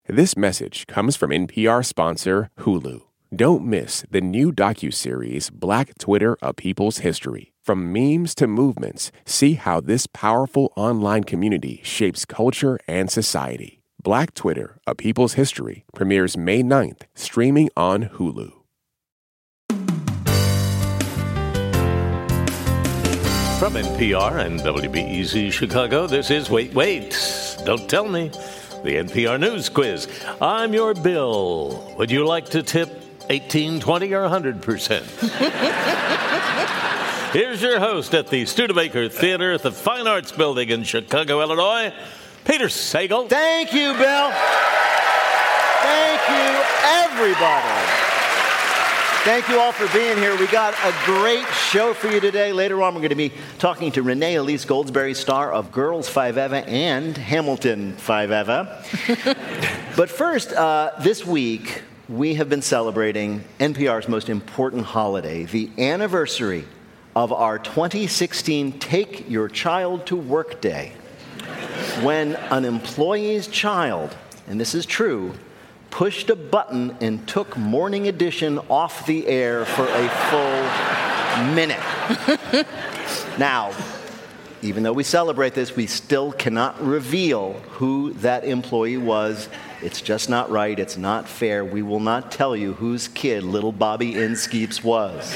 This message comes from NPR sponsor Hulu. Don't miss the new docuseries Black Twitter: A People's History. From memes to movements, see how this powerful online community shapes culture and society. Black Twitter: A People's History premieres May 9th, streaming on Hulu. From NPR and WBEZ Chicago, this is Wait, Don't Tell Me, the NPR News Quiz. I'm your Bill. Would you like to tip 18, 20, or 100%? Here's your host at the Studebaker Theater at the Fine Arts Building in Chicago, Illinois, Peter Sagal. Thank you, Bill. Thank you, everybody. Thank you all for being here. We got a great show for you today. Later on, we're going to be talking to Renee Elise Goldsberry, star of Girls Five Eva and Hamilton Five Eva. But first, this week, we have been celebrating NPR's most important holiday, the anniversary of our 2016 Take Your Child to Work Day, when an employee's child, and this is true, pushed a button and took Morning Edition off the air for a full minute. Now, even though we celebrate this, we still cannot reveal who that employee was. It's just not right. It's not fair. We will not tell you whose kid little Bobby Inskeeps was.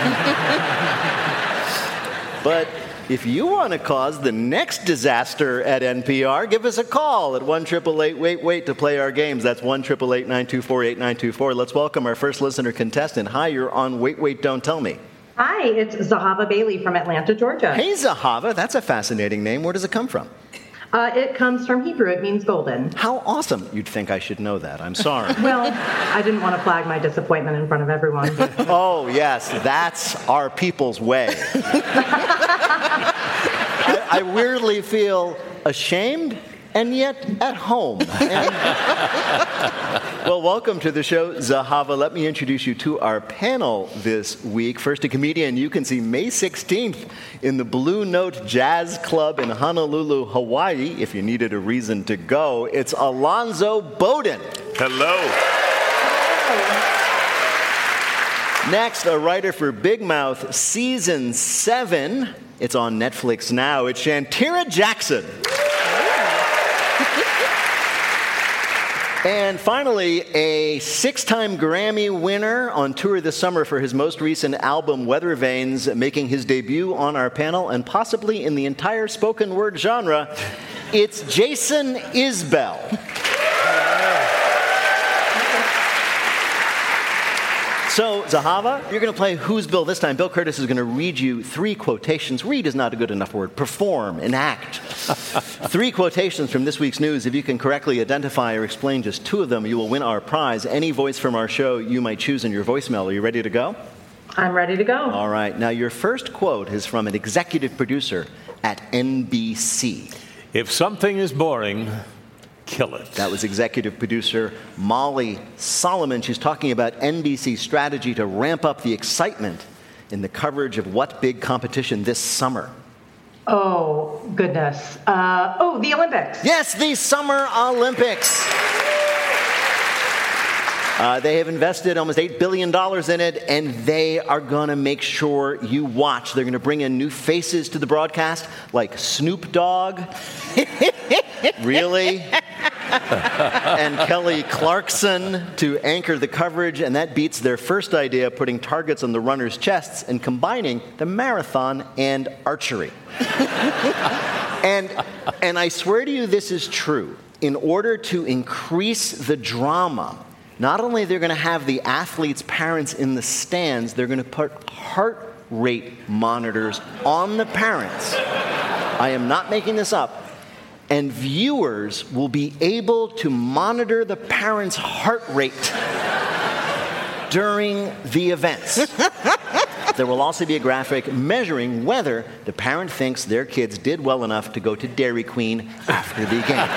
But if you want to cause the next disaster at NPR, give us a call at 1-888-WAIT-WAIT to play our games. That's 1-888-924-8924. Let's welcome our first listener contestant. Hi, you're on Wait, Wait, Don't Tell Me. Hi, it's Zahava Bailey from Atlanta, Georgia. Hey, Zahava. That's a fascinating name. Where does it come from? It comes from Hebrew. It means golden. How awesome. You'd think I should know that. I'm sorry. Well, I didn't want to flag my disappointment in front of everyone. Oh, yes. That's our people's way. I weirdly feel ashamed and yet at home. Well, welcome to the show, Zahava. Let me introduce you to our panel this week. First, a comedian you can see May 16th in the Blue Note Jazz Club in Honolulu, Hawaii. If you needed a reason to go, it's Alonzo Bowden. Hello. Next, a writer for Big Mouth Season 7. It's on Netflix now. It's Shantira Jackson. And finally, a 6-time Grammy winner on tour this summer for his most recent album, Weather Vanes, making his debut on our panel and possibly in the entire spoken word genre. It's Jason Isbell. So, Zahava, you're going to play Who's Bill this time. Bill Curtis is going to read you 3 quotations. Read is not a good enough word. Perform, enact. 3 quotations from this week's news. If you can correctly identify or explain just 2 of them, you will win our prize. Any voice from our show you might choose in your voicemail. Are you ready to go? I'm ready to go. All right. Now, your first quote is from an executive producer at NBC. If something is boring, kill it. That was executive producer Molly Solomon. She's talking about NBC's strategy to ramp up the excitement in the coverage of what big competition this summer? Oh, goodness. The Olympics. Yes, the Summer Olympics. They have invested almost $8 billion in it, and they are going to make sure you watch. They're going to bring in new faces to the broadcast, like Snoop Dogg. Really? And Kelly Clarkson to anchor the coverage, and that beats their first idea, putting targets on the runners' chests and combining the marathon and archery. And I swear to you this is true. In order to increase the drama, not only they're going to have the athletes' parents in the stands, they're going to put heart rate monitors on the parents. I am not making this up. And viewers will be able to monitor the parents' heart rate during the events. There will also be a graphic measuring whether the parent thinks their kids did well enough to go to Dairy Queen after the game.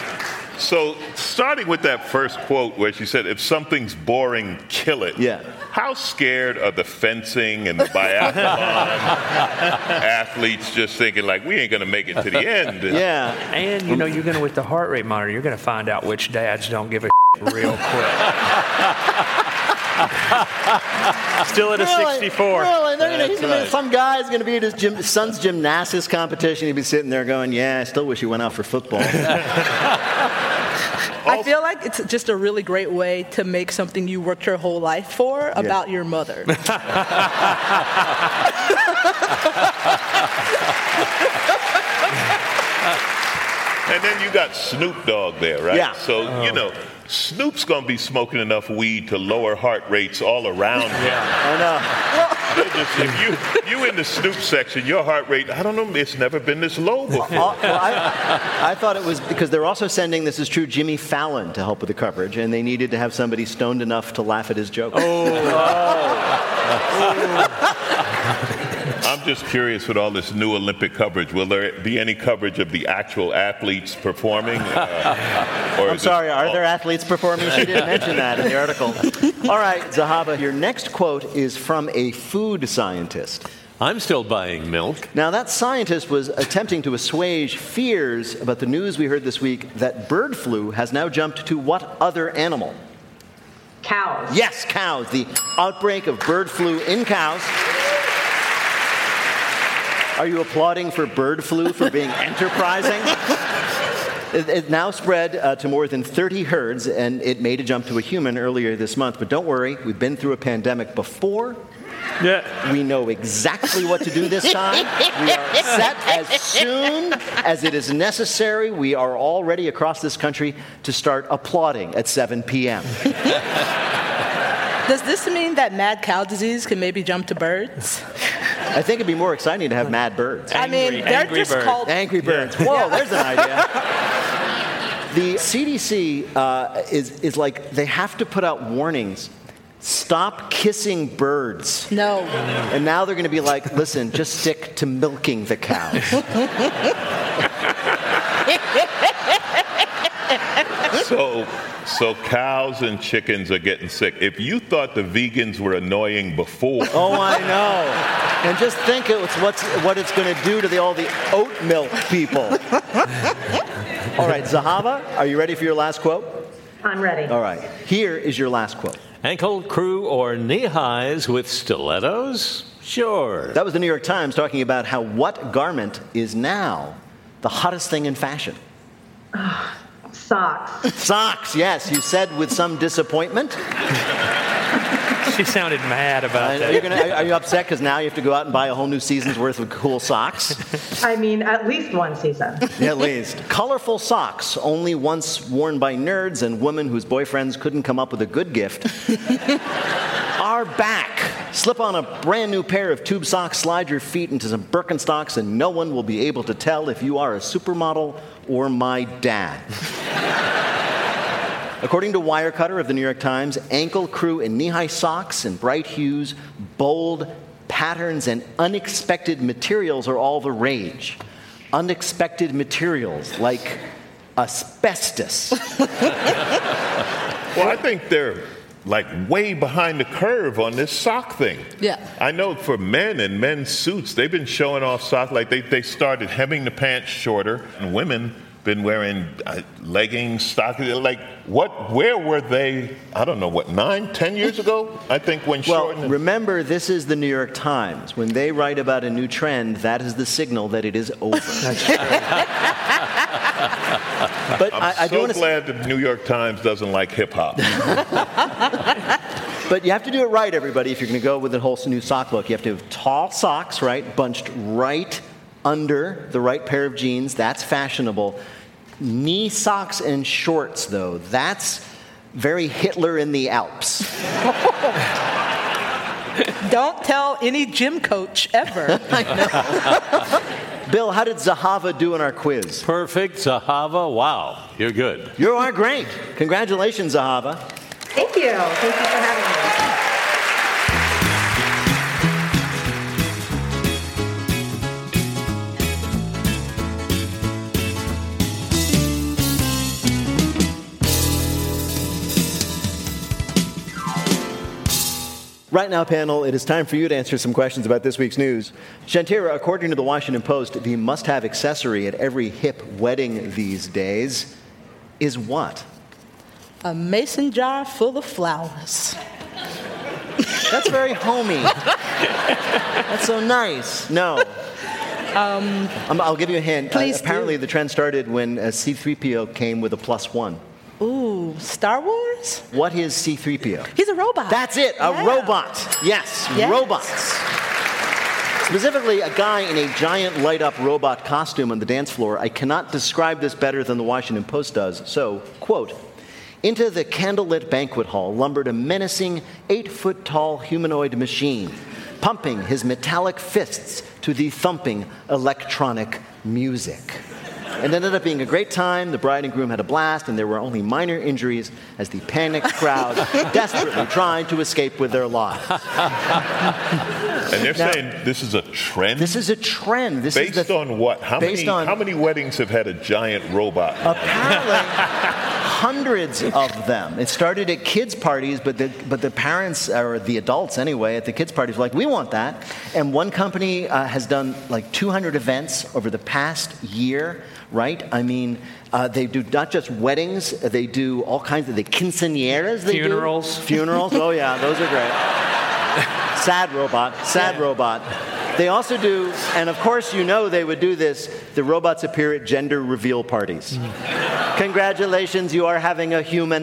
So, starting with that first quote where she said, if something's boring, kill it. Yeah. how scared of the fencing and the biathlon athletes just thinking, like, we ain't going to make it to the end? Yeah. And, you're going to, with the heart rate monitor, you're going to find out which dads don't give a real quick. Still at a 64. Really? Some guy's going to be at his son's gymnastics competition. He'd be sitting there going, yeah, I still wish he went out for football. I feel like it's just a really great way to make something you worked your whole life for about your mother. And then you got Snoop Dogg there, right? Yeah. So, Snoop's going to be smoking enough weed to lower heart rates all around him. I know. If you in the Snoop section, your heart rate, I don't know, it's never been this low before. I thought it was because they're also sending, this is true, Jimmy Fallon to help with the coverage, and they needed to have somebody stoned enough to laugh at his jokes. I'm just curious with all this new Olympic coverage, will there be any coverage of the actual athletes performing? I'm sorry, are there athletes performing? She didn't mention that in the article. All right, Zahava, your next quote is from a food scientist. I'm still buying milk. Now, that scientist was attempting to assuage fears about the news we heard this week that bird flu has now jumped to what other animal? Cows. Yes, cows. The outbreak of bird flu in cows. Are you applauding for bird flu for being enterprising? It now spread to more than 30 herds, and it made a jump to a human earlier this month. But don't worry, we've been through a pandemic before. Yeah. We know exactly what to do this time. We are set as soon as it is necessary. We are all ready across this country to start applauding at 7 p.m. Does this mean that mad cow disease can maybe jump to birds? I think it'd be more exciting to have mad birds. They're just birds. called Angry birds. Whoa, there's an idea. The CDC is like, they have to put out warnings. Stop kissing birds. No. And now they're going to be like, listen, just stick to milking the cows. So cows and chickens are getting sick. If you thought the vegans were annoying before. Oh, I know. And just think what it's going to do to all the oat milk people. All right, Zahava, are you ready for your last quote? I'm ready. All right. Here is your last quote. Ankle crew or knee highs with stilettos? Sure. That was the New York Times talking about how what garment is now the hottest thing in fashion. Socks. Socks, yes. You said with some disappointment. She sounded mad about that. Are you upset because now you have to go out and buy a whole new season's worth of cool socks? I mean, at least one season. Yeah, at least. Colorful socks, only once worn by nerds and women whose boyfriends couldn't come up with a good gift, are back. Slip on a brand new pair of tube socks, slide your feet into some Birkenstocks, and no one will be able to tell if you are a supermodel or my dad. According to Wirecutter of the New York Times, ankle crew and knee-high socks in bright hues, bold patterns, and unexpected materials are all the rage. Unexpected materials like asbestos. Well, I think they're like way behind the curve on this sock thing. Yeah. I know for men and men's suits, they've been showing off socks. Like they started hemming the pants shorter, and women been wearing leggings, stockings. Like, where were they, I don't know, 9, 10 years ago? I think when Well, remember, this is the New York Times. When they write about a new trend, that is the signal that it is over. But I'm so glad the New York Times doesn't like hip-hop. But you have to do it right, everybody, if you're going to go with the whole new sock look. You have to have tall socks, right, bunched right under the right pair of jeans. That's fashionable. Knee socks and shorts, though, that's very Hitler in the Alps. Don't tell any gym coach ever. I know. Bill, how did Zahava do in our quiz? Perfect, Zahava. Wow, you're good. You are great. Congratulations, Zahava. Thank you. Thank you for having me. Right now, panel, it is time for you to answer some questions about this week's news. Shantira, according to the Washington Post, the must-have accessory at every hip wedding these days is what? A mason jar full of flowers. That's very homey. That's so nice. No. I'll give you a hint. Please apparently, the trend started when C-3PO came with a +1. Ooh, Star Wars? What is C-3PO? He's a robot. That's it, a robot. Yes, robots. Specifically, a guy in a giant light-up robot costume on the dance floor. I cannot describe this better than the Washington Post does. So, quote, into the candlelit banquet hall lumbered a menacing 8-foot-tall humanoid machine, pumping his metallic fists to the thumping electronic music. It ended up being a great time. The bride and groom had a blast, and there were only minor injuries as the panicked crowd desperately tried to escape with their lives. And they're saying this is a trend? This is a trend. Based on what? How many weddings have had a giant robot? Apparently, hundreds of them. It started at kids' parties, but the parents, or the adults anyway, at the kids' parties were like, we want that. And one company has done like 200 events over the past year, right? I mean, they do not just weddings, they do all kinds of the quinceañeras. Funerals. Funerals, oh yeah, those are great. Sad robot. They also do, and of course you know they would do this, the robots appear at gender reveal parties. Congratulations, you are having a human.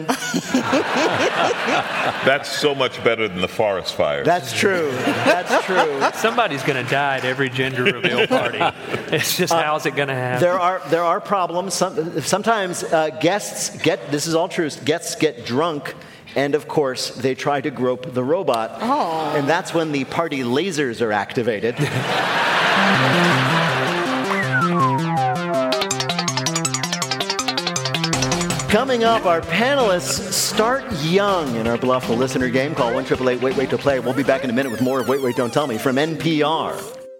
That's so much better than the forest fires. That's true. Somebody's going to die at every gender reveal party. It's just how's it going to happen? There are problems. Sometimes guests get, this is all true, guests get drunk, and of course they try to grope the robot. Oh. And that's when the party lasers are activated. Coming up, our panelists start young in our Bluff the Listener game. Call 1-888-WAIT-WAIT to play. We'll be back in a minute with more of Wait, Wait, Don't Tell Me from NPR.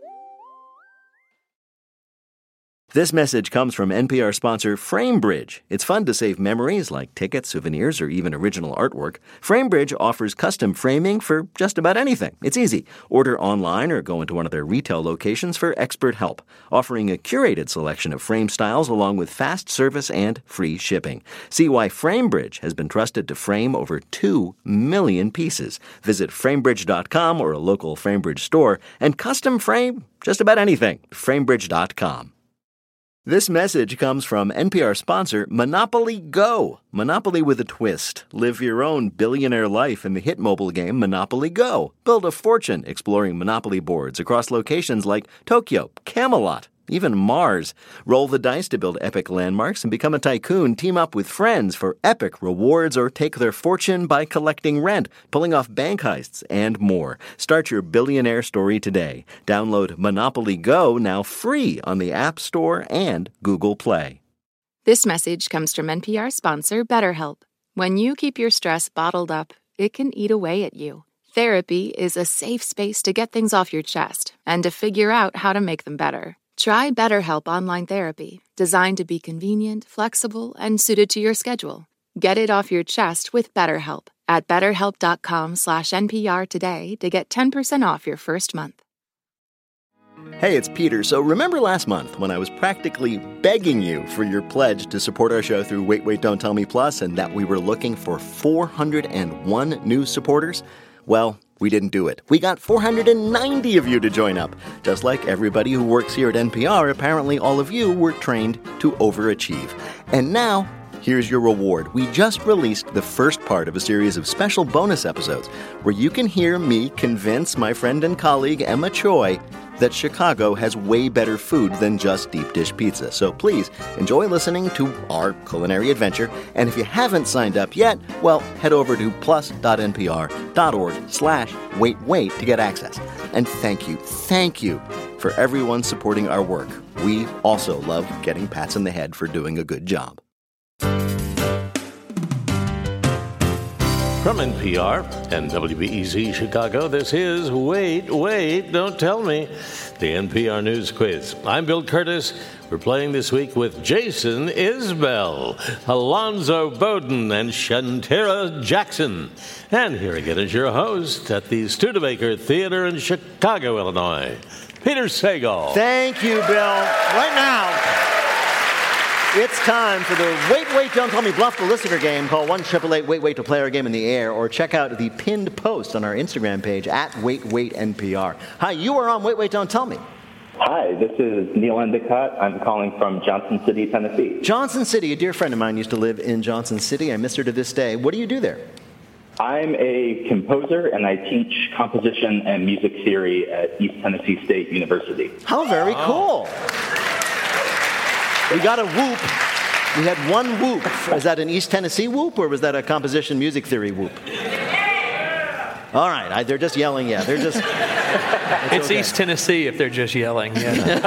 This message comes from NPR sponsor FrameBridge. It's fun to save memories like tickets, souvenirs, or even original artwork. FrameBridge offers custom framing for just about anything. It's easy. Order online or go into one of their retail locations for expert help, offering a curated selection of frame styles along with fast service and free shipping. See why FrameBridge has been trusted to frame over 2 million pieces. Visit framebridge.com or a local FrameBridge store and custom frame just about anything. Framebridge.com. This message comes from NPR sponsor Monopoly Go. Monopoly with a twist. Live your own billionaire life in the hit mobile game Monopoly Go. Build a fortune exploring Monopoly boards across locations like Tokyo, Camelot, even Mars. Roll the dice to build epic landmarks and become a tycoon. Team up with friends for epic rewards or take their fortune by collecting rent, pulling off bank heists, and more. Start your billionaire story today. Download Monopoly Go now free on the App Store and Google Play. This message comes from NPR sponsor BetterHelp. When you keep your stress bottled up, it can eat away at you. Therapy is a safe space to get things off your chest and to figure out how to make them better. Try BetterHelp Online Therapy, designed to be convenient, flexible, and suited to your schedule. Get it off your chest with BetterHelp at BetterHelp.com/NPR today to get 10% off your first month. Hey, it's Peter. So remember last month when I was practically begging you for your pledge to support our show through Wait, Wait, Don't Tell Me Plus and that we were looking for 401 new supporters? Well, we didn't do it. We got 490 of you to join up. Just like everybody who works here at NPR, apparently all of you were trained to overachieve. And now, here's your reward. We just released the first part of a series of special bonus episodes where you can hear me convince my friend and colleague Emma Choi that Chicago has way better food than just deep dish pizza. So please enjoy listening to our culinary adventure. And if you haven't signed up yet, well, head over to plus.npr.org/waitwait to get access. And thank you for everyone supporting our work. We also love getting pats on the head for doing a good job. From NPR and WBEZ Chicago, this is Wait, Wait, Don't Tell Me, the NPR News Quiz. I'm Bill Curtis. We're playing this week with Jason Isbell, Alonzo Bowden, and Shantira Jackson. And here again is your host at the Studebaker Theater in Chicago, Illinois, Peter Sagal. Thank you, Bill. Right now, it's time for the Wait, Wait, Don't Tell Me Bluff the Listener game. Call 1-888-WAIT-WAIT to play our game in the air, or check out the pinned post on our Instagram page at WaitWaitNPR. Hi, you are on Wait, Wait, Don't Tell Me. Hi, this is Neil Endicott. I'm calling from Johnson City, Tennessee. Johnson City, a dear friend of mine used to live in Johnson City. I miss her to this day. What do you do there? I'm a composer, and I teach composition and music theory at East Tennessee State University. How very cool. We got a whoop. We had one whoop. Is that an East Tennessee whoop, or was that a composition music theory whoop? All right, they're just yelling, yeah. They're just... It's okay. East Tennessee if they're just yelling, yeah.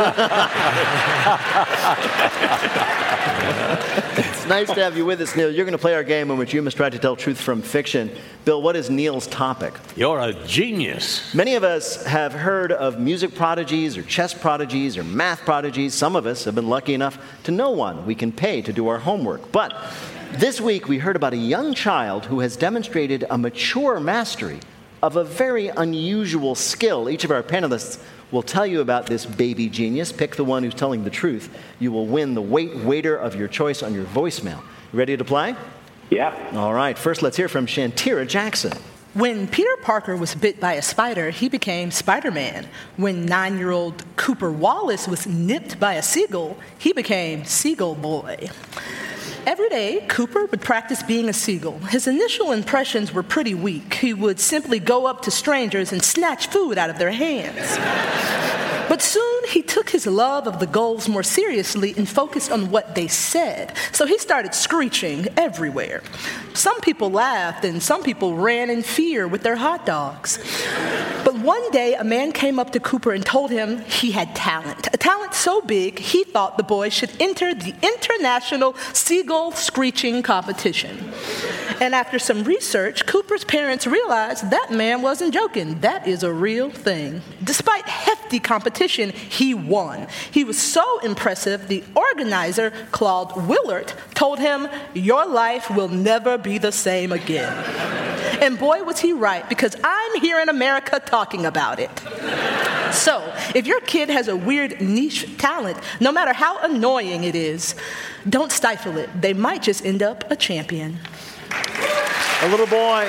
It's nice to have you with us, Neil. You're going to play our game in which you must try to tell truth from fiction. Bill, what is Neil's topic? You're a genius. Many of us have heard of music prodigies or chess prodigies or math prodigies. Some of us have been lucky enough to know one we can pay to do our homework. But this week we heard about a young child who has demonstrated a mature mastery of a very unusual skill. Each of our panelists will tell you about this baby genius. Pick the one who's telling the truth. You will win the waiter of your choice on your voicemail. You ready to play? Yeah. All right. First, let's hear from Shantira Jackson. When Peter Parker was bit by a spider, he became Spider-Man. When 9-year-old Cooper Wallace was nipped by a seagull, he became Seagull Boy. Every day, Cooper would practice being a seagull. His initial impressions were pretty weak. He would simply go up to strangers and snatch food out of their hands. But soon, he took his love of the gulls more seriously and focused on what they said. So he started screeching everywhere. Some people laughed, and some people ran in fear with their hot dogs. But one day, a man came up to Cooper and told him he had talent. A talent so big, he thought the boy should enter the International Seagull Screeching Competition. And after some research, Cooper's parents realized that man wasn't joking. That is a real thing. Despite hefty competition, he won. He was so impressive, the organizer, Claude Willard, told him, "Your life will never be the same again." And boy, was he right, because I'm here in America talking about it. So, if your kid has a weird niche talent, no matter how annoying it is, don't stifle it. They might just end up a champion. A little boy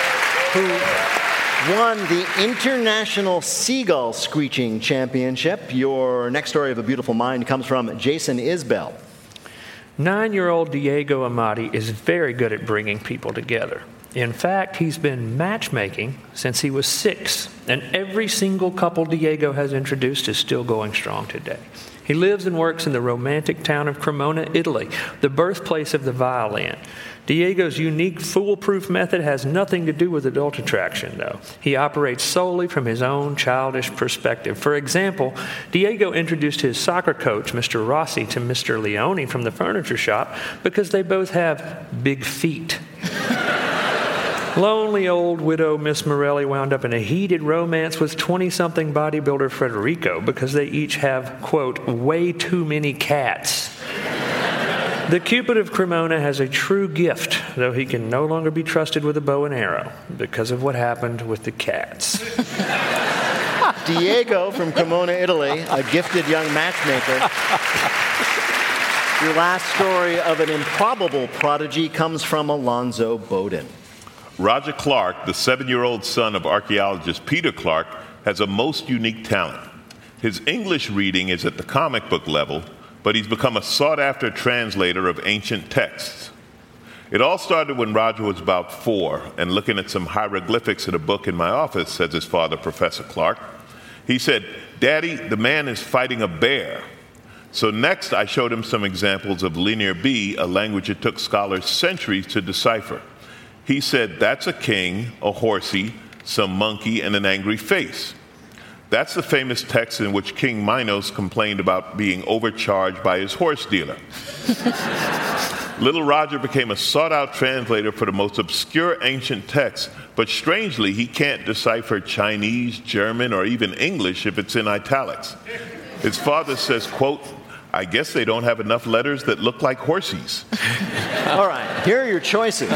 who won the International Seagull Screeching Championship. Your next story of a beautiful mind comes from Jason Isbell. 9-year-old Diego Amati is very good at bringing people together. In fact, he's been matchmaking since he was 6, and every single couple Diego has introduced is still going strong today. He lives and works in the romantic town of Cremona, Italy, the birthplace of the violin. Diego's unique foolproof method has nothing to do with adult attraction, though. He operates solely from his own childish perspective. For example, Diego introduced his soccer coach, Mr. Rossi, to Mr. Leone from the furniture shop because they both have big feet. Lonely old widow Miss Morelli wound up in a heated romance with 20-something bodybuilder Federico because they each have, quote, way too many cats. The Cupid of Cremona has a true gift, though he can no longer be trusted with a bow and arrow because of what happened with the cats. Diego from Cremona, Italy, a gifted young matchmaker. Your last story of an improbable prodigy comes from Alonzo Bowden. Roger Clark, the 7-year-old son of archaeologist Peter Clark, has a most unique talent. His English reading is at the comic book level, but he's become a sought-after translator of ancient texts. It all started when Roger was about 4 and looking at some hieroglyphics in a book in my office, says his father, Professor Clark. He said, "Daddy, the man is fighting a bear." So next I showed him some examples of Linear B, a language it took scholars centuries to decipher. He said, "That's a king, a horsey, some monkey, and an angry face." That's the famous text in which King Minos complained about being overcharged by his horse dealer. Little Roger became a sought-out translator for the most obscure ancient texts, but strangely, he can't decipher Chinese, German, or even English if it's in italics. His father says, quote, "I guess they don't have enough letters that look like horsies." All right, here are your choices.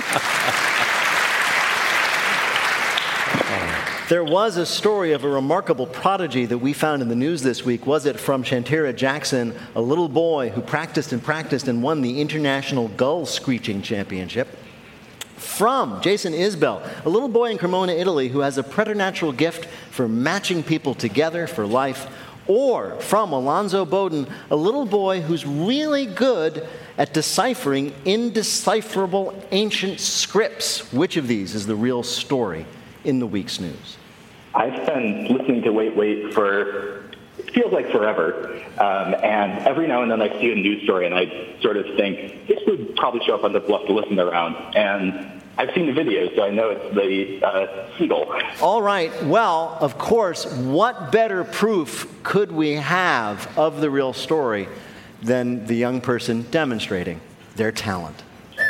There was a story of a remarkable prodigy that we found in the news this week. Was it from Shantira Jackson, a little boy who practiced and won the International Gull Screeching Championship? From Jason Isbell, a little boy in Cremona, Italy, who has a preternatural gift for matching people together for life? Or from Alonzo Bowden, a little boy who's really good at deciphering indecipherable ancient scripts? Which of these is the real story in the week's news? I've been listening to Wait, Wait for, it feels like forever. And every now and then I see a news story and I sort of think, this would probably show up on the Bluff to Listen around. And I've seen the videos, so I know it's the seagull. All right. Well, of course, what better proof could we have of the real story than the young person demonstrating their talent?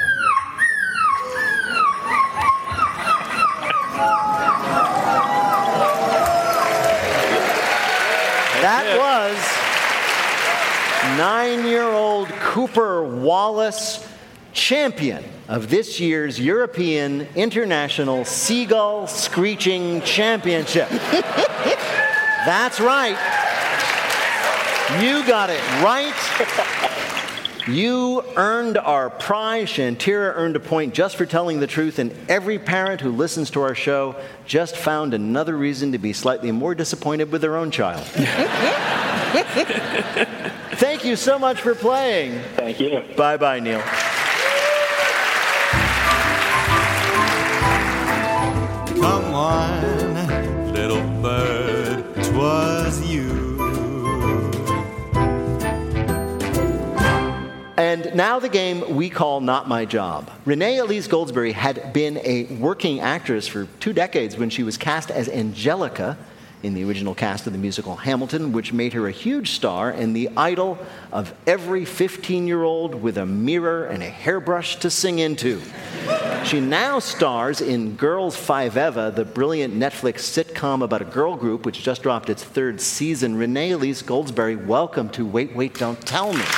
That was 9-year-old Cooper Wallace, champion of this year's European International Seagull Screeching Championship. That's right. You got it right. You earned our prize. Shantira earned a point just for telling the truth, and every parent who listens to our show just found another reason to be slightly more disappointed with their own child. Thank you so much for playing. Thank you. Bye-bye, Neil. Come on, little bird, 'twas you. And now the game we call Not My Job. Renee Elise Goldsberry had been a working actress for 2 decades when she was cast as Angelica in the original cast of the musical Hamilton, which made her a huge star and the idol of every 15-year-old with a mirror and a hairbrush to sing into. She now stars in Girls Five Eva, the brilliant Netflix sitcom about a girl group which just dropped its 3rd season. Renee Elise Goldsberry, welcome to Wait, Wait, Don't Tell Me.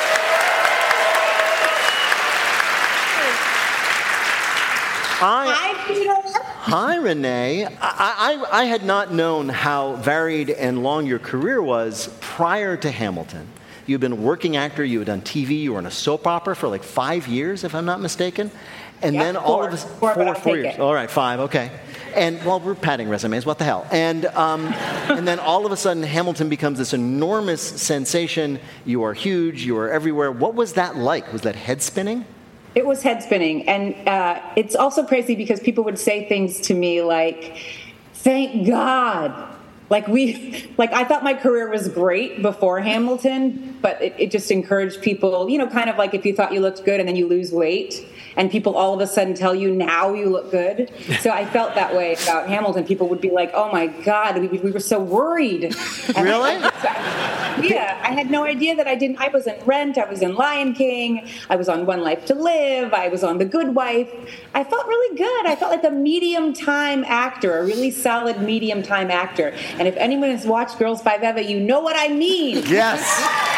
Hi, Peter. Hi, Renee. I had not known how varied and long your career was prior to Hamilton. You've been a working actor. You had done TV. You were in a soap opera for like 5 years, if I'm not mistaken. And then all of us, four years. All right, 5. Okay. And well, we're padding resumes. What the hell? And then all of a sudden, Hamilton becomes this enormous sensation. You are huge. You are everywhere. What was that like? Was that head spinning? It was head spinning. And it's also crazy because people would say things to me like, thank God. Like I thought my career was great before Hamilton, but it just encouraged people, kind of like if you thought you looked good and then you lose weight and people all of a sudden tell you now you look good. So I felt that way about Hamilton. People would be like, oh my God, we were so worried. Really? Yeah, I had no idea that I was in Rent, I was in Lion King, I was on One Life to Live, I was on The Good Wife. I felt really good. I felt like a medium-time actor, a really solid medium-time actor. And if anyone has watched Girls Five Eva, you know what I mean. Yes.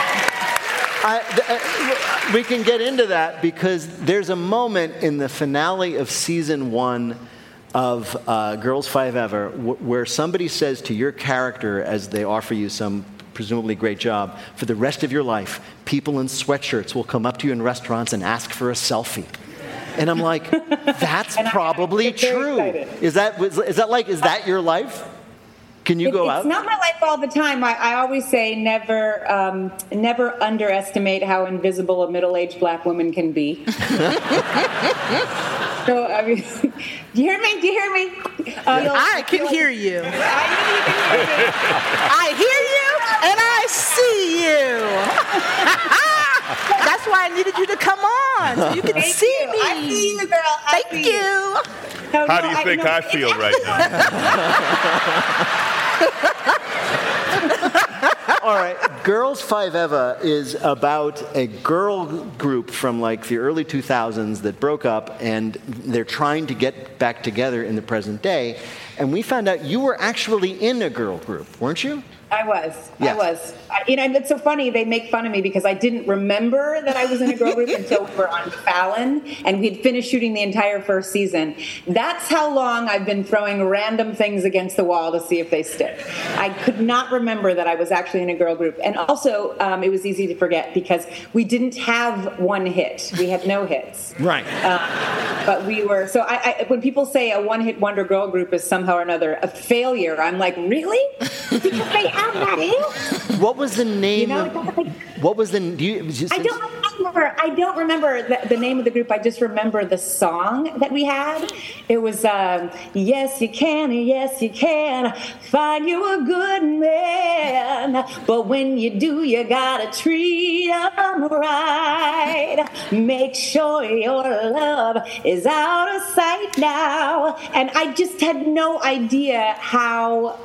We can get into that because there's a moment in the finale of season 1 of Girls Five Eva where somebody says to your character as they offer you some presumably great job, for the rest of your life, people in sweatshirts will come up to you in restaurants and ask for a selfie. And I'm like, that's probably true. Is that your life? Can you go out? It's not my life all the time. I always say never underestimate how invisible a middle-aged black woman can be. So, I mean, do you hear me? Do you hear me? I can hear you. I hear you and I see you. That's why I needed you to come on, so you can see me. I see you, girl. Thank you. How do you think I feel right now? All right, Girls Five Eva is about a girl group from like the early 2000s that broke up, and they're trying to get back together in the present day. And we found out you were actually in a girl group, weren't you? I was. Yes. I was. And it's so funny. They make fun of me because I didn't remember that I was in a girl group until we were on Fallon, and we'd finished shooting the entire first season. That's how long I've been throwing random things against the wall to see if they stick. I could not remember that I was actually in a girl group. And also, it was easy to forget because we didn't have one hit. We had no hits. Right. But we were. So when people say a one-hit wonder girl group is somehow or another a failure, I'm like, really? Because they have that hit? What was the name? What was the? I don't remember the name of the group. I just remember the song that we had. It was yes you can find you a good man, but when you do, you gotta treat him right. Make sure your love is out of sight now. And I just had no idea how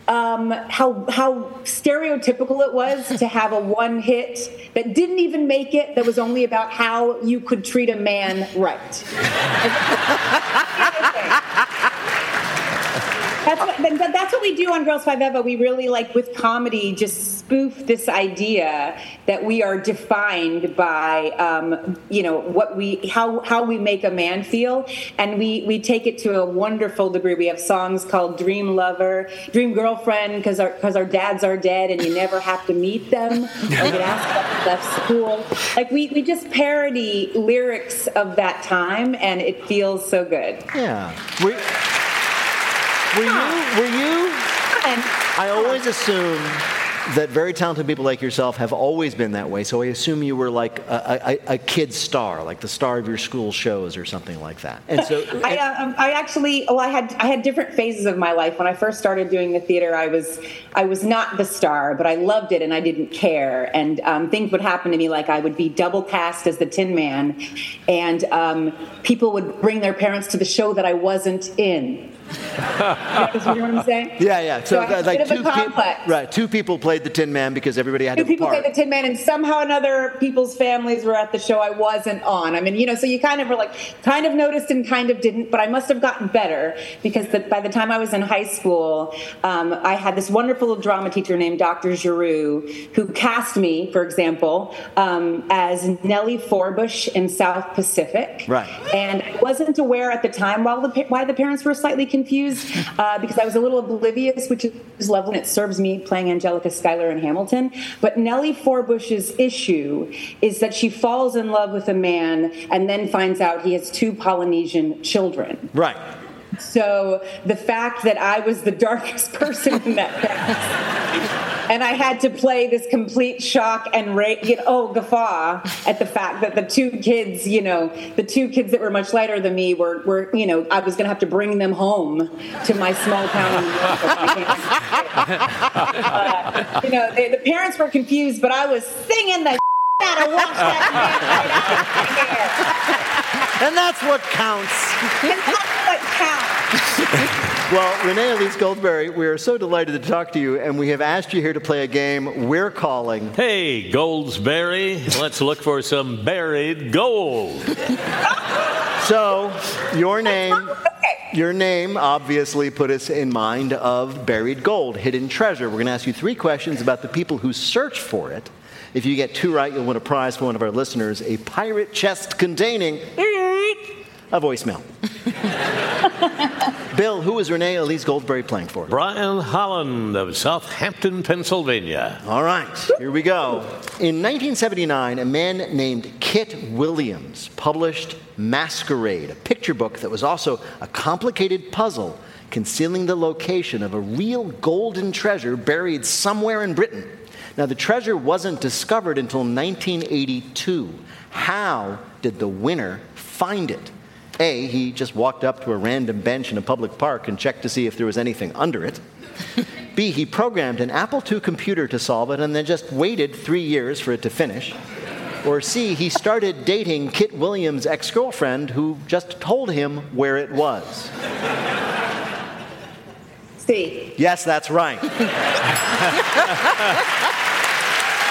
stereotypical it was to have a one hit that didn't even make it, that was only about how you could treat a man right. That's what we do on Girls Five Eva. We really, like, with comedy, just spoof this idea that we are defined by, how we make a man feel, and we take it to a wonderful degree. We have songs called Dream Lover, Dream Girlfriend, because our dads are dead and you never have to meet them or get asked about left school. Like, we just parody lyrics of that time, and it feels so good. Yeah. Were you? I always assume that very talented people like yourself have always been that way, so I assume you were like a kid star, like the star of your school shows or something like that. And so I had different phases of my life. When I first started doing the theater, I was not the star, but I loved it and I didn't care. And things would happen to me, like I would be double cast as the Tin Man, and people would bring their parents to the show that I wasn't in. You know what I'm saying? Yeah. So like two people played the Tin Man because everybody had two a people part. played the Tin Man, and somehow or another, people's families were at the show I wasn't on. I mean, so you kind of were like, kind of noticed and kind of didn't, but I must have gotten better because by the time I was in high school, I had this wonderful drama teacher named Dr. Giroux who cast me, for example, as Nellie Forbush in South Pacific. Right. And I wasn't aware at the time why the parents were slightly confused because I was a little oblivious, which is lovely, and it serves me playing Angelica Schuyler in Hamilton. But Nellie Forbush's issue is that she falls in love with a man and then finds out he has 2 Polynesian children. Right. So the fact that I was the darkest person in that cast, and I had to play this complete shock and guffaw at the fact that the two kids that were much lighter than me were I was going to have to bring them home to my small town in New York. The parents were confused, but I was singing the out of Watch That Man. And that's what counts. Well, Renee Elise Goldsberry, we are so delighted to talk to you, and we have asked you here to play a game we're calling... Hey, Goldsberry, let's look for some buried gold. So, your name obviously put us in mind of buried gold, hidden treasure. We're going to ask you 3 questions about the people who search for it. If you get 2 right, you'll win a prize from one of our listeners, a pirate chest containing a voicemail. Bill, who is Renee Elise Goldsberry playing for? Brian Holland of Southampton, Pennsylvania. All right, here we go. In 1979, a man named Kit Williams published Masquerade, a picture book that was also a complicated puzzle concealing the location of a real golden treasure buried somewhere in Britain. Now, the treasure wasn't discovered until 1982. How did the winner find it? A, he just walked up to a random bench in a public park and checked to see if there was anything under it. B, he programmed an Apple II computer to solve it and then just waited 3 years for it to finish. Or C, he started dating Kit Williams' ex-girlfriend who just told him where it was. C. Yes, that's right.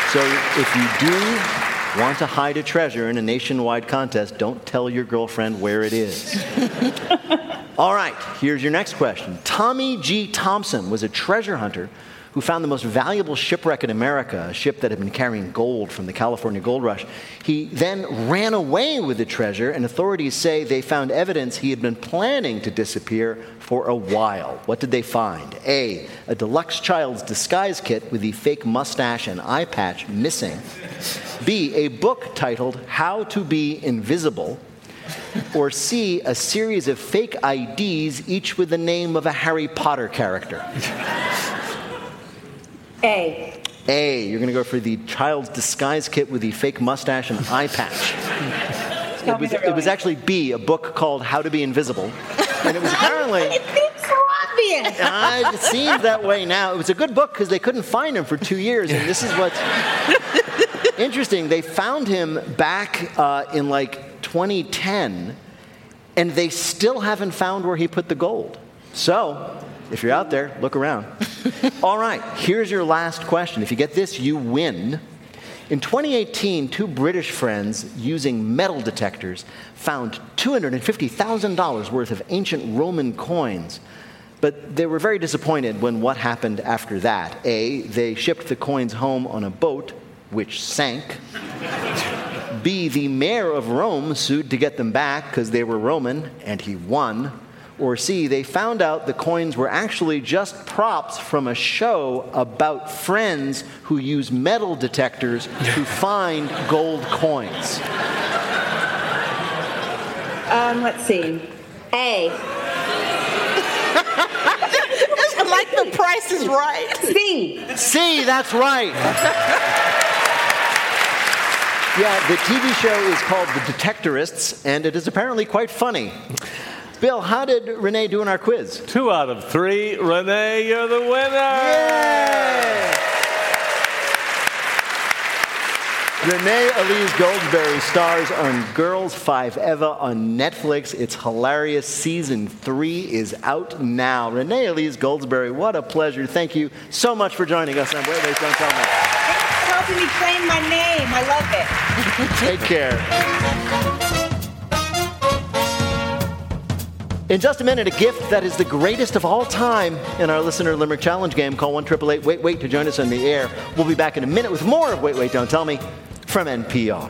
So if you do want to hide a treasure in a nationwide contest, don't tell your girlfriend where it is. All right, here's your next question. Tommy G. Thompson was a treasure hunter who found the most valuable shipwreck in America, a ship that had been carrying gold from the California gold rush. He then ran away with the treasure, and authorities say they found evidence he had been planning to disappear for a while. What did they find? A deluxe child's disguise kit with the fake mustache and eye patch missing. B, a book titled How to Be Invisible. Or C, a series of fake IDs, each with the name of a Harry Potter character. A. You're going to go for the child's disguise kit with the fake mustache and eye patch. It was actually B, a book called How to Be Invisible. And it was apparently... It seems so obvious. It seems that way now. It was a good book because they couldn't find him for 2 years. And this is what's interesting. They found him back in 2010, and they still haven't found where he put the gold. So... if you're out there, look around. All right, here's your last question. If you get this, you win. In 2018, two British friends using metal detectors found $250,000 worth of ancient Roman coins. But they were very disappointed when what happened after that. A, they shipped the coins home on a boat, which sank. B, the mayor of Rome sued to get them back because they were Roman, and he won. Or C, they found out the coins were actually just props from a show about friends who use metal detectors to find gold coins. Let's see. A. It's like The Price is Right. C, that's right. Yeah, the TV show is called The Detectorists, and it is apparently quite funny. Bill, how did Renee do in our quiz? 2 out of 3. Renee, you're the winner! Yay! Renee Elise Goldsberry stars on Girls 5 Eva on Netflix. It's hilarious. Season 3 is out now. Renee Elise Goldsberry, what a pleasure. Thank you so much for joining us on Wait, Wait, Don't Tell Me. Thanks for helping me claim my name. I love it. Take care. In just a minute, a gift that is the greatest of all time in our Listener Limerick Challenge game. Call 1-888-WAIT-WAIT to join us on the air. We'll be back in a minute with more of Wait, Wait, Don't Tell Me from NPR.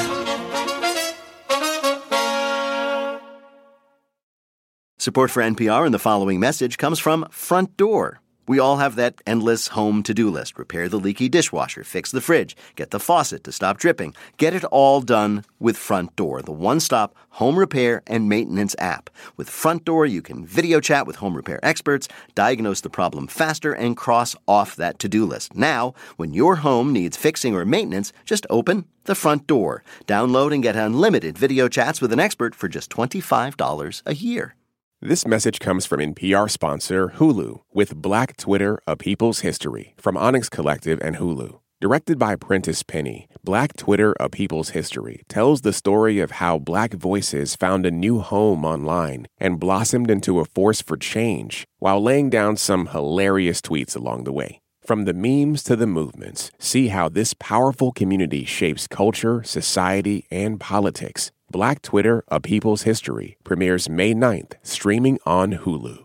Support for NPR and the following message comes from Front Door. We all have that endless home to-do list. Repair the leaky dishwasher, fix the fridge, get the faucet to stop dripping. Get it all done with Front Door, the one-stop home repair and maintenance app. With Front Door, you can video chat with home repair experts, diagnose the problem faster, and cross off that to-do list. Now, when your home needs fixing or maintenance, just open the Front Door. Download and get unlimited video chats with an expert for just $25 a year. This message comes from NPR sponsor Hulu with Black Twitter, A People's History from Onyx Collective and Hulu. Directed by Prentice Penny, Black Twitter, A People's History tells the story of how Black voices found a new home online and blossomed into a force for change while laying down some hilarious tweets along the way. From the memes to the movements, see how this powerful community shapes culture, society, and politics. Black Twitter, A People's History premieres May 9th, streaming on Hulu.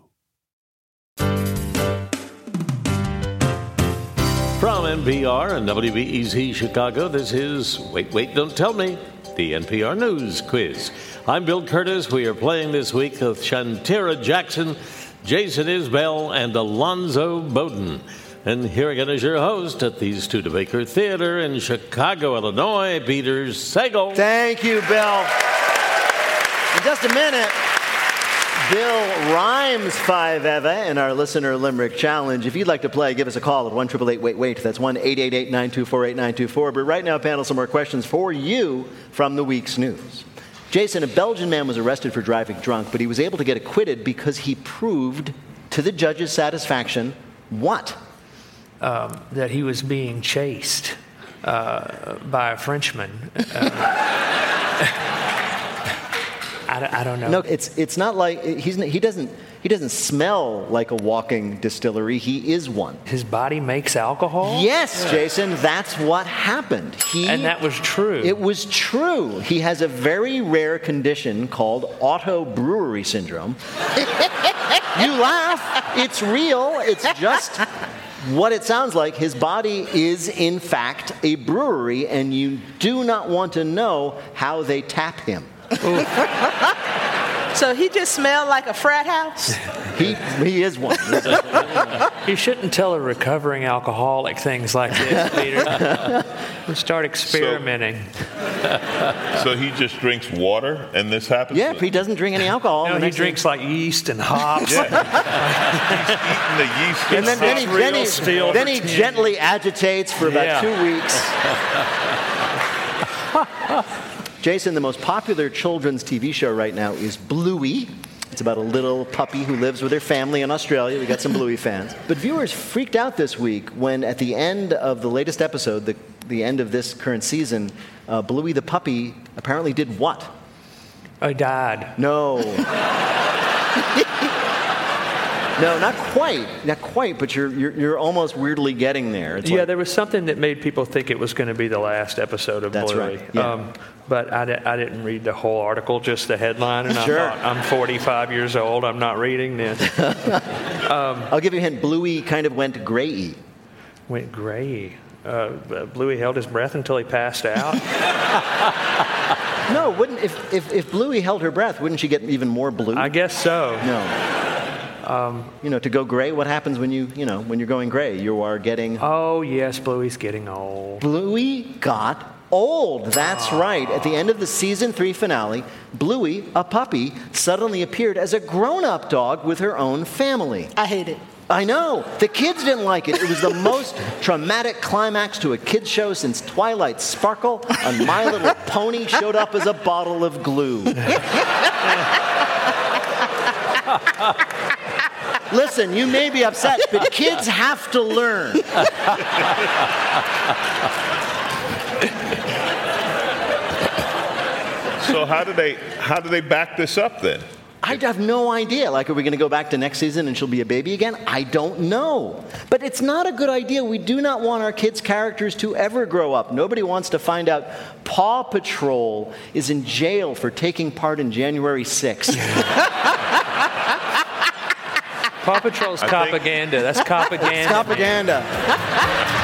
From NPR and WBEZ Chicago, this is Wait, Wait, Don't Tell Me, the NPR News Quiz. I'm Bill Curtis. We are playing this week with Shantira Jackson, Jason Isbell, and Alonzo Bowden. And here again is your host at the Studebaker Theater in Chicago, Illinois, Peter Sagal. Thank you, Bill. In just a minute, Bill rhymes 5 Eva in our Listener Limerick Challenge. If you'd like to play, give us a call at 1-888-WAIT-WAIT. That's 1-888-924-8924. But right now, panel, some more questions for you from the week's news. Jason, a Belgian man was arrested for driving drunk, but he was able to get acquitted because he proved to the judge's satisfaction what? That he was being chased by a Frenchman. I don't know. No, it's not like he He doesn't smell like a walking distillery. He is one. His body makes alcohol? Yes, Jason, that's what happened. And that was true. It was true. He has a very rare condition called auto-brewery syndrome. You laugh. It's real. It's just what it sounds like. His body is, in fact, a brewery, and you do not want to know how they tap him. So he just smelled like a frat house? He is one. You shouldn't tell a recovering alcoholic things like this, Peter. We start experimenting. So he just drinks water, and this happens? Yeah, he doesn't drink any alcohol. No, he drinks like yeast and hops. Yeah. He's eating the yeast. And then he gently agitates for about 2 weeks. Jason, the most popular children's TV show right now is Bluey. It's about a little puppy who lives with her family in Australia. We got some Bluey fans. But viewers freaked out this week when at the end of the latest episode, the end of this current season, Bluey the puppy apparently did what? I died. No. No, not quite, but you're almost weirdly getting there. It's there was something that made people think it was going to be the last episode of Bluey. That's right. Yeah. But I didn't read the whole article, just the headline, and Sure. I thought, I'm 45 years old, I'm not reading this. I'll give you a hint. Bluey kind of went gray-y. Went gray. Bluey held his breath until he passed out. No, wouldn't if Bluey held her breath, wouldn't she get even more blue? I guess so. No. To go gray, what happens when when you're going gray? You are getting... Oh, yes, Bluey's getting old. Bluey got old. That's right. At the end of the season 3 finale, Bluey, a puppy, suddenly appeared as a grown-up dog with her own family. I hate it. I know. The kids didn't like it. It was the most traumatic climax to a kids show since Twilight Sparkle and My Little Pony showed up as a bottle of glue. Listen, you may be upset, but kids have to learn. So how do they back this up then? I have no idea. Like, are we going to go back to next season and she'll be a baby again? I don't know. But it's not a good idea. We do not want our kids' characters to ever grow up. Nobody wants to find out Paw Patrol is in jail for taking part in January 6th. Paw Patrol's propaganda. That's propaganda. It's propaganda.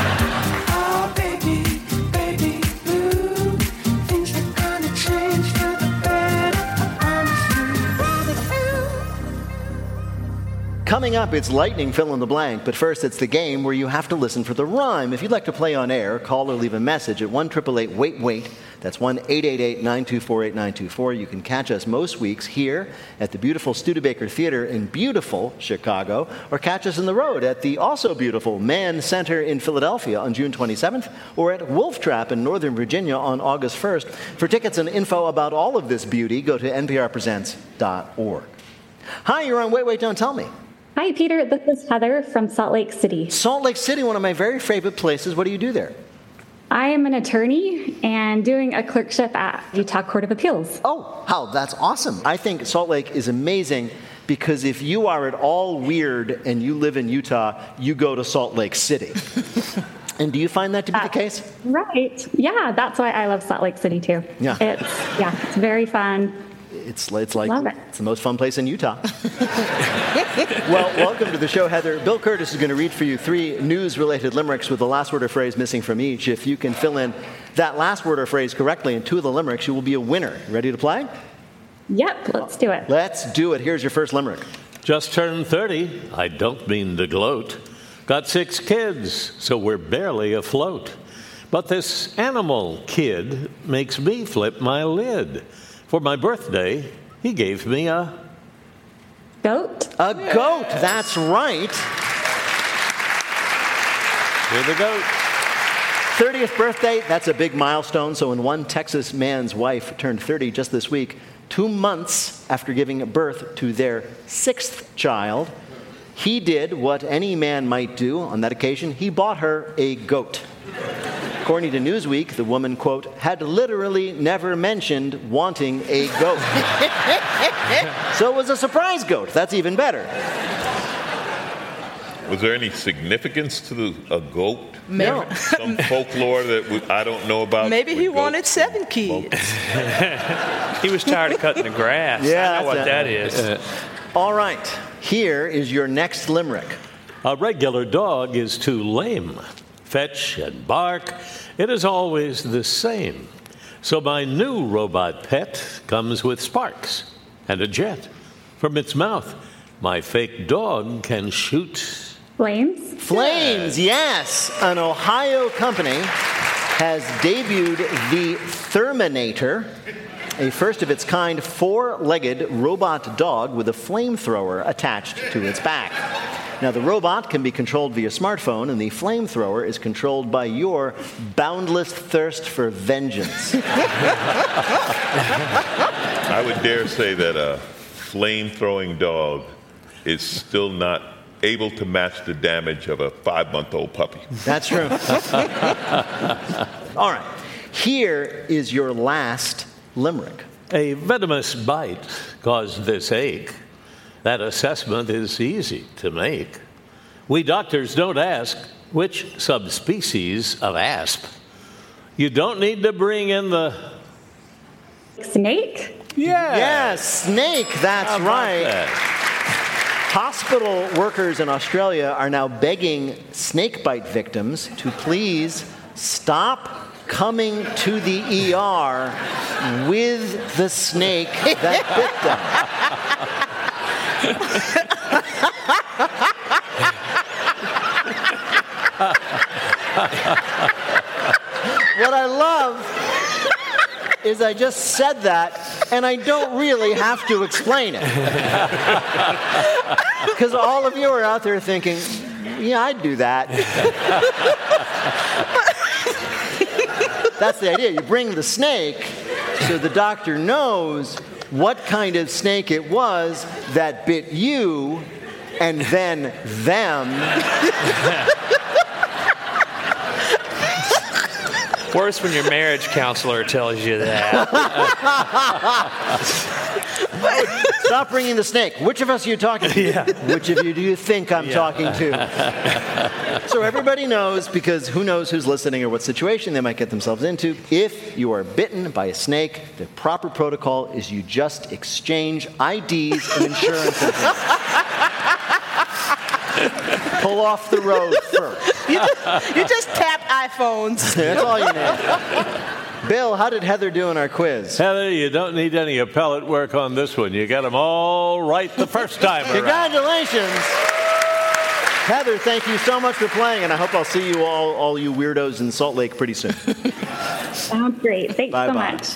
Coming up, it's lightning fill in the blank, but first it's the game where you have to listen for the rhyme. If you'd like to play on air, call or leave a message at 1-888-WAIT-WAIT. That's 1-888-924-8924. You can catch us most weeks here at the beautiful Studebaker Theater in beautiful Chicago, or catch us on the road at the also beautiful Mann Center in Philadelphia on June 27th, or at Wolf Trap in Northern Virginia on August 1st. For tickets and info about all of this beauty, go to nprpresents.org. Hi, you're on Wait, Wait, Don't Tell Me. Hi, Peter. This is Heather from Salt Lake City. Salt Lake City, one of my very favorite places. What do you do there? I am an attorney and doing a clerkship at Utah Court of Appeals. Oh, how that's awesome. I think Salt Lake is amazing because if you are at all weird and you live in Utah, you go to Salt Lake City. And do you find that to be the case? Right. Yeah, that's why I love Salt Lake City, too. Yeah. It's very fun. It's like Love it. It's the most fun place in Utah. Well, welcome to the show, Heather. Bill Curtis is going to read for you 3 news-related limericks with the last word or phrase missing from each. If you can fill in that last word or phrase correctly in 2 of the limericks, you will be a winner. Ready to play? Yep, let's do it. Let's do it. Here's your first limerick. Just turned 30. I don't mean to gloat. Got 6 kids, so we're barely afloat. But this animal kid makes me flip my lid. For my birthday, he gave me a... Goat? A goat, that's right. Here the goat. 30th birthday, that's a big milestone. So when one Texas man's wife turned 30 just this week, 2 months after giving birth to their 6th child, he did what any man might do on that occasion. He bought her a goat. According to Newsweek, the woman, quote, had literally never mentioned wanting a goat. So it was a surprise goat. That's even better. Was there any significance to a goat? No. Some folklore that I don't know about? Maybe he wanted 7 kids. He was tired of cutting the grass. Yeah, I know what that is. All right. Here is your next limerick. A regular dog is too lame. Fetch and bark, it is always the same. So my new robot pet comes with sparks and a jet. From its mouth, my fake dog can shoot Flames? Flames, yes. An Ohio company has debuted the Therminator, a first-of-its-kind 4-legged robot dog with a flamethrower attached to its back. Now, the robot can be controlled via smartphone, and the flamethrower is controlled by your boundless thirst for vengeance. I would dare say that a flame-throwing dog is still not able to match the damage of a 5-month-old puppy. That's true. All right. Here is your last limerick. A venomous bite caused this ache. That assessment is easy to make. We doctors don't ask which subspecies of asp. You don't need to bring in the... Snake? Yeah. Yes, snake, that's right. That? Hospital workers in Australia are now begging snakebite victims to please stop coming to the ER with the snake that bit them. What I love is I just said that, and I don't really have to explain it. Because all of you are out there thinking, yeah, I'd do that. That's the idea. You bring the snake so the doctor knows what kind of snake it was that bit you and then them. Worse when your marriage counselor tells you that. Stop bringing the snake. Which of us are you talking to? Yeah. Which of you do you think I'm talking to? So everybody knows, because who knows who's listening or what situation they might get themselves into. If you are bitten by a snake, the proper protocol is you just exchange IDs and insurance information. Pull off the road first. You just tap iPhones. That's all you need. Bill, how did Heather do in our quiz? Heather, you don't need any appellate work on this one. You got them all right the first time around. Congratulations. Heather, thank you so much for playing, and I hope I'll see you all you weirdos in Salt Lake pretty soon. Sounds great. Thanks so much.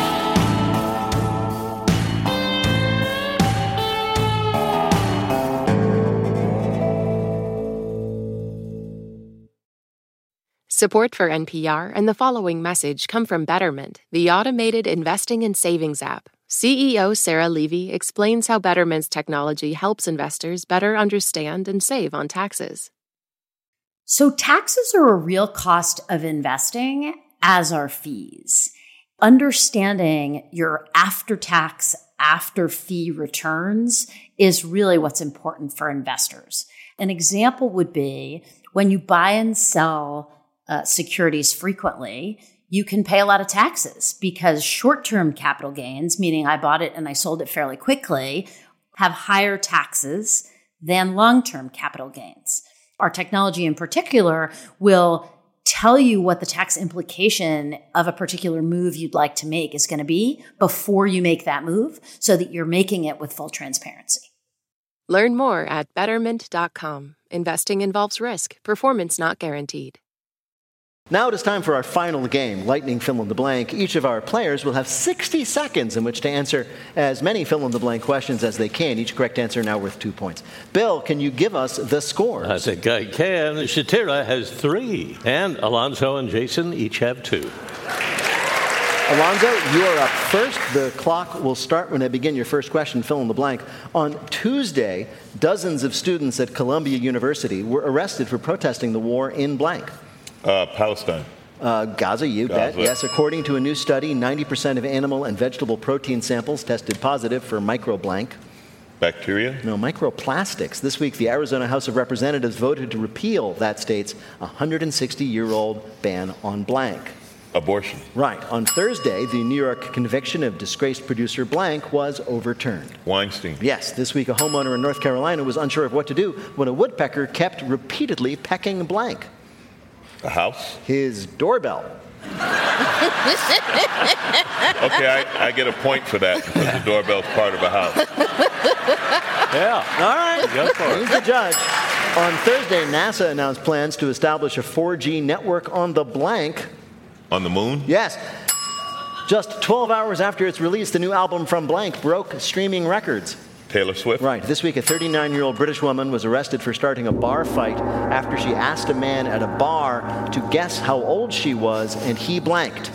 Support for NPR and the following message come from Betterment, the automated investing and savings app. CEO Sarah Levy explains how Betterment's technology helps investors better understand and save on taxes. So taxes are a real cost of investing, as are fees. Understanding your after-tax, after-fee returns is really what's important for investors. An example would be when you buy and sell securities frequently, you can pay a lot of taxes because short-term capital gains, meaning I bought it and I sold it fairly quickly, have higher taxes than long-term capital gains. Our technology in particular will tell you what the tax implication of a particular move you'd like to make is going to be before you make that move so that you're making it with full transparency. Learn more at Betterment.com. Investing involves risk. Performance not guaranteed. Now it is time for our final game, Lightning Fill in the Blank. Each of our players will have 60 seconds in which to answer as many fill-in-the-blank questions as they can. Each correct answer now worth 2 points. Bill, can you give us the scores? I think I can. Shatira has 3, and Alonzo and Jason each have 2. Alonzo, you are up first. The clock will start when I begin your first question, fill in the blank. On Tuesday, dozens of students at Columbia University were arrested for protesting the war in blank. Palestine. Gaza, you bet. Yes, according to a new study, 90% of animal and vegetable protein samples tested positive for microblank. Bacteria? No, microplastics. This week, the Arizona House of Representatives voted to repeal that state's 160-year-old ban on blank. Abortion. Right. On Thursday, the New York conviction of disgraced producer blank was overturned. Weinstein. Yes. This week, a homeowner in North Carolina was unsure of what to do when a woodpecker kept repeatedly pecking blank. A house? His doorbell. Okay, I get a point for that because the doorbell's part of a house. Yeah. All right. Go for it. He's the judge. On Thursday, NASA announced plans to establish a 4G network on the blank. On the moon? Yes. Just 12 hours after its release, the new album from blank broke streaming records. Taylor Swift? Right. This week, a 39-year-old British woman was arrested for starting a bar fight after she asked a man at a bar to guess how old she was, and he blanked.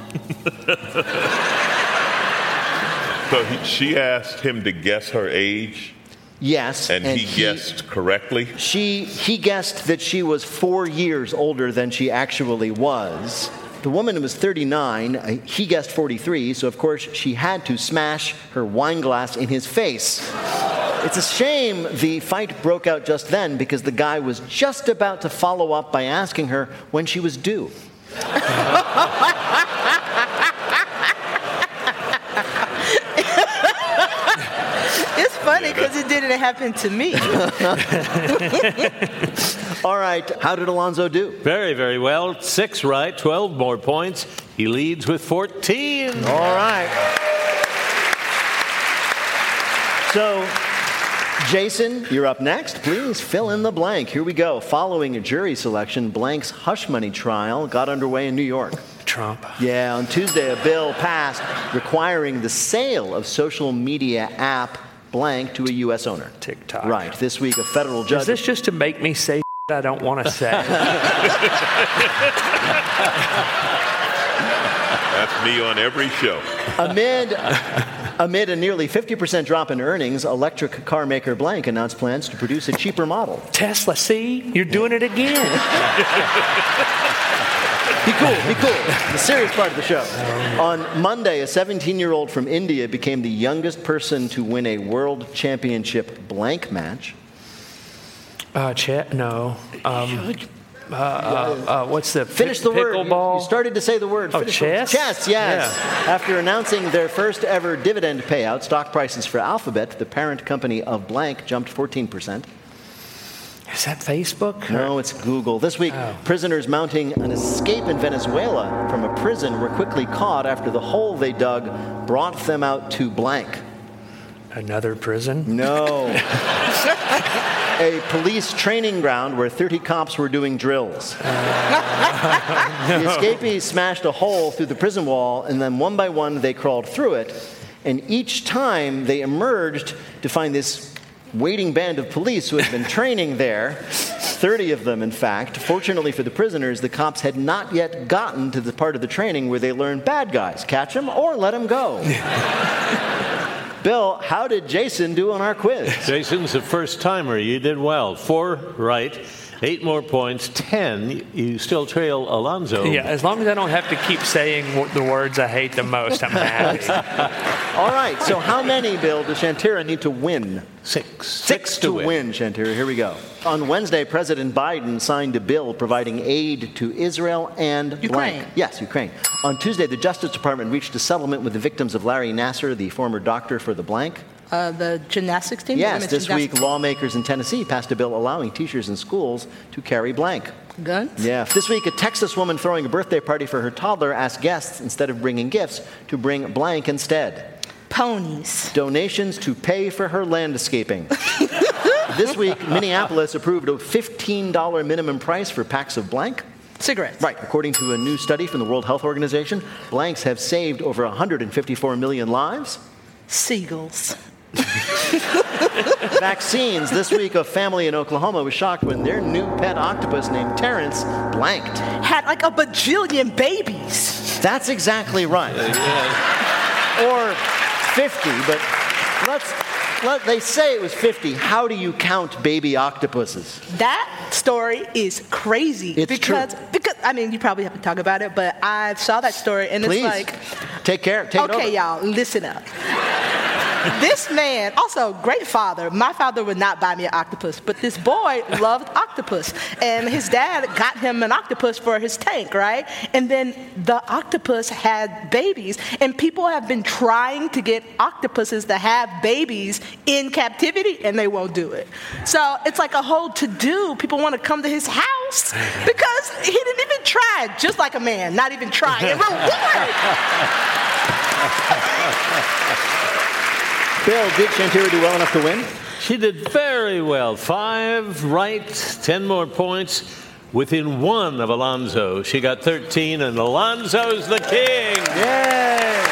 So she asked him to guess her age? Yes. And he guessed correctly? He guessed that she was 4 years older than she actually was. The woman was 39. He guessed 43, so of course she had to smash her wine glass in his face. It's a shame the fight broke out just then because the guy was just about to follow up by asking her when she was due. It's funny because it didn't happen to me. All right, how did Alonzo do? Very, very well. 6 right, 12 more points. He leads with 14. All right. So, Jason, you're up next. Please fill in the blank. Here we go. Following a jury selection, blank's hush money trial got underway in New York. Trump. Yeah, on Tuesday, a bill passed requiring the sale of social media app blank to a U.S. owner. TikTok. Right. This week, a federal judge... Is this just to make me say I don't want to say? That's me on every show. Amid a nearly 50% drop in earnings, electric car maker blank announced plans to produce a cheaper model. Tesla, see? You're doing it again. Be cool. The serious part of the show. On Monday, a 17-year-old from India became the youngest person to win a world championship blank match. No. What's the Finish the word. Pickleball? You started to say the word. Oh, chess? Chess, yes. Yeah. After announcing their first ever dividend payout, stock prices for Alphabet, the parent company of blank, jumped 14%. Is that Facebook? No, it's Google. This week, prisoners mounting an escape in Venezuela from a prison were quickly caught after the hole they dug brought them out to blank. Another prison? No. A police training ground where 30 cops were doing drills. The escapees smashed a hole through the prison wall, and then one by one they crawled through it. And each time they emerged to find this waiting band of police who had been training there, 30 of them, in fact. Fortunately for the prisoners, the cops had not yet gotten to the part of the training where they learned bad guys, catch them or let them go. Bill, how did Jason do on our quiz? Jason's a first-timer. You did well. 4 right, 8 more points, 10. You still trail Alonzo. Yeah, as long as I don't have to keep saying the words I hate the most, I'm happy. All right, so how many, Bill, does Shantira need to win? 6. 6 to win, Shantira. Here we go. On Wednesday, President Biden signed a bill providing aid to Israel and Ukraine. Blank. Yes, Ukraine. On Tuesday, the Justice Department reached a settlement with the victims of Larry Nassar, the former doctor for the blank. The gymnastics team? Yes, this week, lawmakers in Tennessee passed a bill allowing teachers in schools to carry blank. Guns? Yeah. This week, a Texas woman throwing a birthday party for her toddler asked guests, instead of bringing gifts, to bring blank instead. Ponies. Donations to pay for her landscaping. This week, Minneapolis approved a $15 minimum price for packs of blank. Cigarettes. Right. According to a new study from the World Health Organization, blanks have saved over 154 million lives. Seagulls. Vaccines. This week, a family in Oklahoma was shocked when their new pet octopus named Terrence blanked. Had like a bajillion babies. That's exactly right. Or 50, but they say it was 50. How do you count baby octopuses? That story is crazy. It's true. Because I mean, you probably have to talk about it, but I saw that story, and Please. it's like... Take care. Take it over. Okay, y'all, listen up. This man, also great father. My father would not buy me an octopus, but this boy loved octopus. And his dad got him an octopus for his tank, right? And then the octopus had babies, and people have been trying to get octopuses to have babies in captivity, and they won't do it. So it's like a whole to-do. People want to come to his house because he didn't even try, just like a man, not even try. And reward! Bill, did Shantira do well enough to win? She did very well. 5 right, 10 more points. Within 1 of Alonzo. She got 13, and Alonzo's the king. Yay!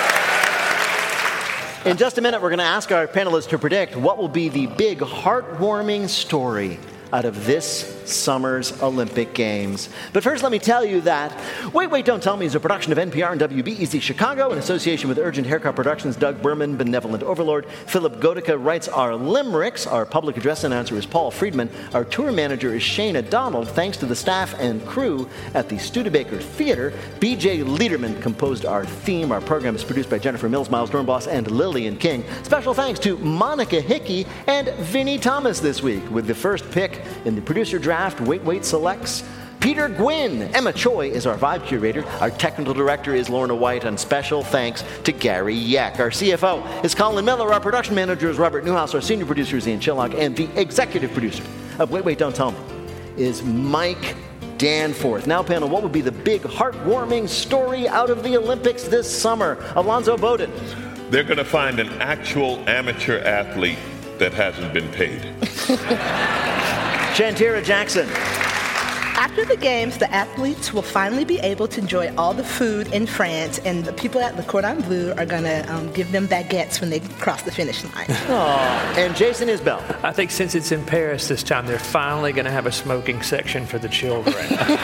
In just a minute, we're going to ask our panelists to predict what will be the big heartwarming story out of this summer's Olympic Games. But first, let me tell you that Wait, Wait, Don't Tell Me is a production of NPR and WBEZ Chicago in association with Urgent Haircut Productions, Doug Berman, Benevolent Overlord. Philip Gotica writes our limericks. Our public address announcer is Paul Friedman. Our tour manager is Shana Donald. Thanks to the staff and crew at the Studebaker Theater. BJ Liederman composed our theme. Our program is produced by Jennifer Mills, Miles Dornbos, and Lillian King. Special thanks to Monica Hickey and Vinnie Thomas this week with the first pick in the producer draft. Wait, Wait selects Peter Gwynn. Emma Choi is our vibe curator. Our technical director is Lorna White, and special thanks to Gary Yeck. Our CFO is Colin Miller. Our production manager is Robert Newhouse. Our senior producer is Ian Chillock, and the executive producer of Wait, Wait, Don't Tell Me is Mike Danforth. Now, panel, what would be the big heartwarming story out of the Olympics this summer? Alonzo Bowden. They're going to find an actual amateur athlete that hasn't been paid. Shantira Jackson. After the games, the athletes will finally be able to enjoy all the food in France, and the people at Le Cordon Bleu are going to give them baguettes when they cross the finish line. And Jason Isbell. I think since it's in Paris this time, they're finally going to have a smoking section for the children.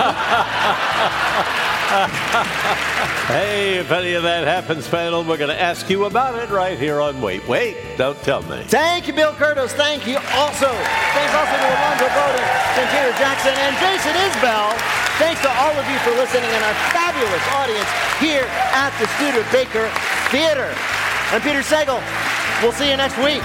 Hey, if any of that happens, panel, we're going to ask you about it right here on Wait, Wait, Don't Tell Me. Thank you, Bill Curtis. Thank you also. Thanks also to Alonzo Bowden, Shantira Jackson, and Jason Isbell. Thanks to all of you for listening and our fabulous audience here at the Studebaker Theater. I'm Peter Sagal. We'll see you next week.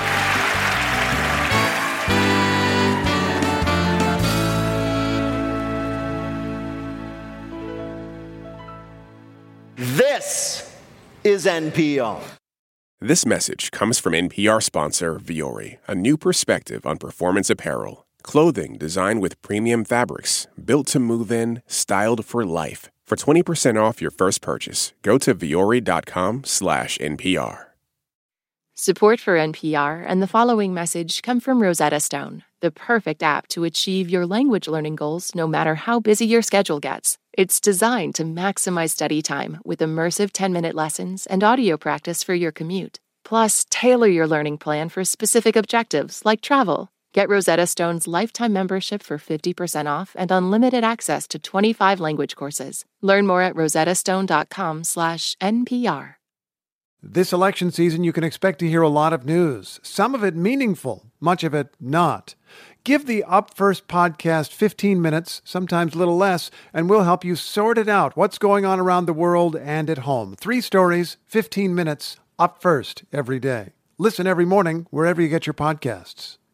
This is NPR. This message comes from NPR sponsor Vuori, a new perspective on performance apparel. Clothing designed with premium fabrics, built to move in, styled for life. For 20% off your first purchase, go to vuori.com/NPR. Support for NPR and the following message come from Rosetta Stone, the perfect app to achieve your language learning goals no matter how busy your schedule gets. It's designed to maximize study time with immersive 10-minute lessons and audio practice for your commute. Plus, tailor your learning plan for specific objectives like travel. Get Rosetta Stone's lifetime membership for 50% off and unlimited access to 25 language courses. Learn more at rosettastone.com/NPR. This election season, you can expect to hear a lot of news, some of it meaningful, much of it not. Give the Up First podcast 15 minutes, sometimes a little less, and we'll help you sort it out, what's going on around the world and at home. 3 stories, 15 minutes, Up First every day. Listen every morning wherever you get your podcasts.